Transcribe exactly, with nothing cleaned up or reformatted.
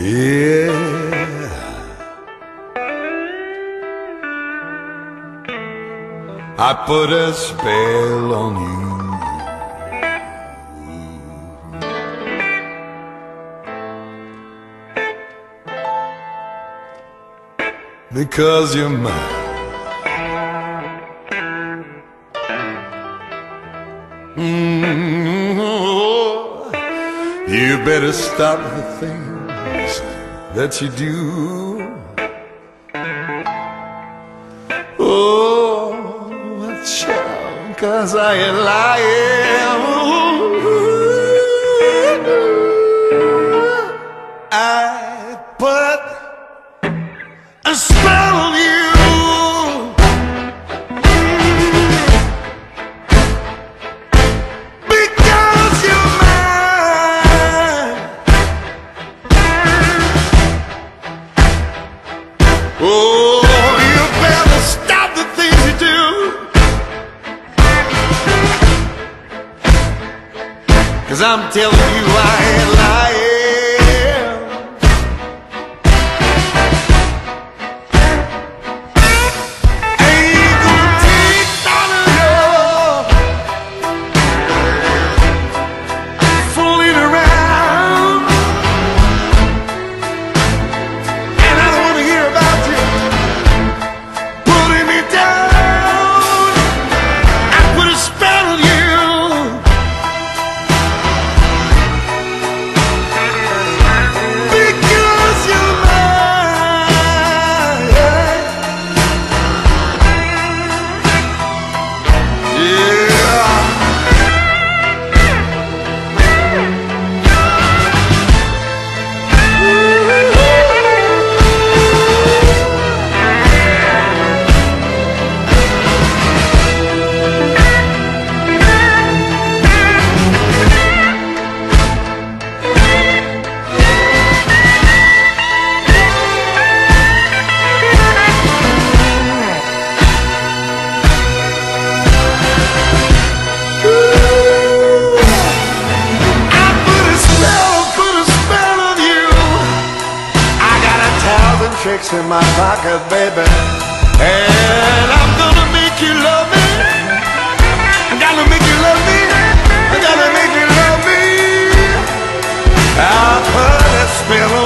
Yeah, I put a spell on you. Because you're mine. Mm-hmm. You better stop the things that you do. Oh, child, 'cause I ain't lying. I put a spell on you. Because you're mine. Oh, you better stop the things you do. 'Cause I'm telling you I ain't lying. Tricks in my pocket, baby, and I'm gonna make you love me. I'm gonna make you love me. I'm gonna make you love me. I'll put a spell on